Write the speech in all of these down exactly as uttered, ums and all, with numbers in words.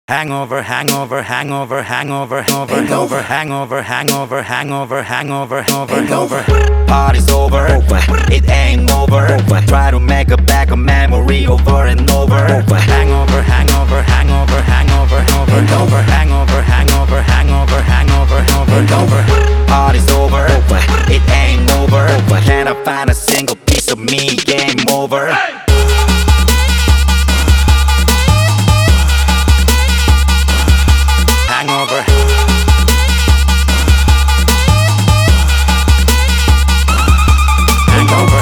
Hangover, hangover, hangover, hangover, hangover, hangover, hangover, hangover, hangover, hangover. Party's over, it ain't over. Try to make a back a memory over and over. Hangover, hangover, hangover, hangover, hangover, hangover, hangover, hangover, hangover, hangover. Party's over, it ain't over. Can I find a single piece of me? Game over. Hangover. Hangover.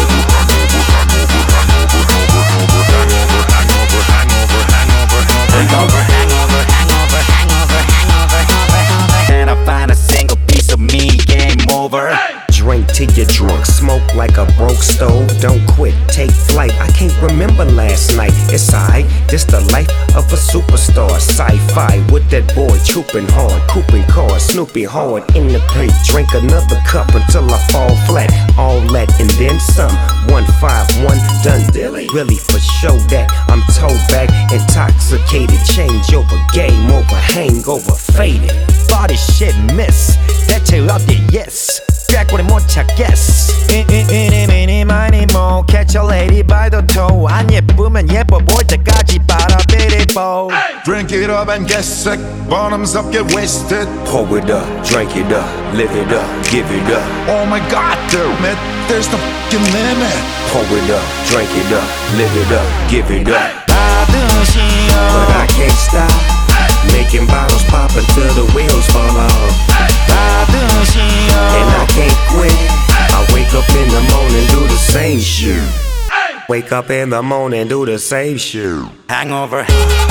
Hangover, hangover, hangover, hangover, hangover, hangover. Can I find a single piece of me? Game over. Drink till you're drunk, smoke like a broke stove. Don't quit, take flight. I can't remember last night. It's alright, this the life of a superstar. Sci-fi with that boy trooping hard, cooping cars, Snoopy hard in the paint. Drink another cup until I fall flat. All that and then some. One five one done dilly. Really for show that I'm toe back, intoxicated. Change over, game over, hangover, faded. Body shit miss. 대체 어디 yes. 꾀꼬리 못 찾겠어. 이니미니 마니 모 catch a lady by the toe. 안 예쁘면 예뻐 보일 때까지 빨아들이고. Drink it up and get sick. Bottoms up, get wasted. Pour it up, drink it up, live it up, give it up. Oh my god, damn it, there's no fucking limit. Pour it up, drink it up, live it up, give it up. 받으시오. But I can't stop making bottles pop until the wheels fall off. 받으시오. And I can't quit. I wake up in the morning, do the same shit. Wake up in the morning, do the same shit. Hangover.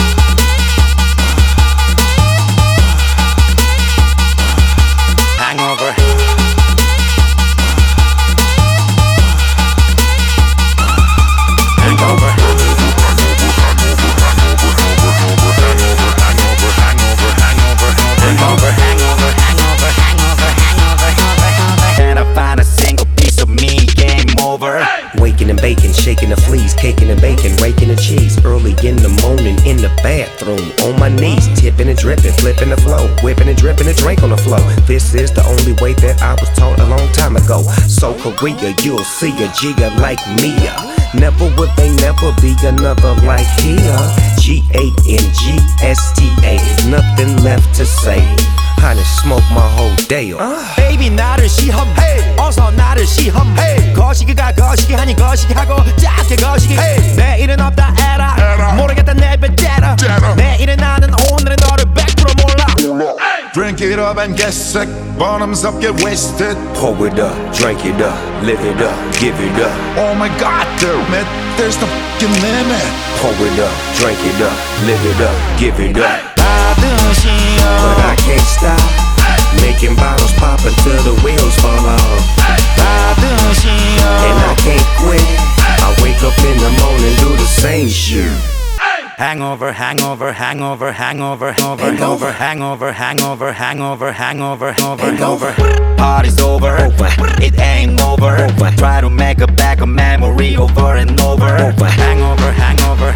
Hangover. Hangover. Hangover, hangover, hangover, hangover, hangover, hangover. Can I find a single piece of me? Game over. Waking and baking, shaking the fleas, caking and baking, raking the cheese. Early in the morning in the bathroom, on my knees, tipping and dripping, flipping the flow, whipping and dripping a drink on the floor. This is the only way that I was taught a long time ago. So Korea, you'll see a Giga like Mia. Never will they never be another like here. G A N G S T A, nothing left to say. I done smoked my whole day up. uh. Baby 나를 시험해. 어서 나를 시험해. 거시기가 거시기 하니 거시기 하고 작게 거시기. 내일은 없다 에라. 모르겠다 내뱉대라. 내일은 나는 오늘의 너를 백 퍼센트 몰라. Drink it up and get sick. Bottoms up, get wasted. Pour it up, drink it up, live it up, give it up. Oh my god, damn it, there's no fucking limit. Pour it up, drink it up, live it up, give it up. 받으시오. But I can't stop making bottles pop until the wheels fall off. 받으시오. And I can't quit. I wake up in the morning, do the same shit. Hangover, hangover, hangover, hangover, hangover, hangover, hangover, hangover, hangover, hangover. Party's over, it ain't over. Try to make a back a memory over and over. Hangover, hangover,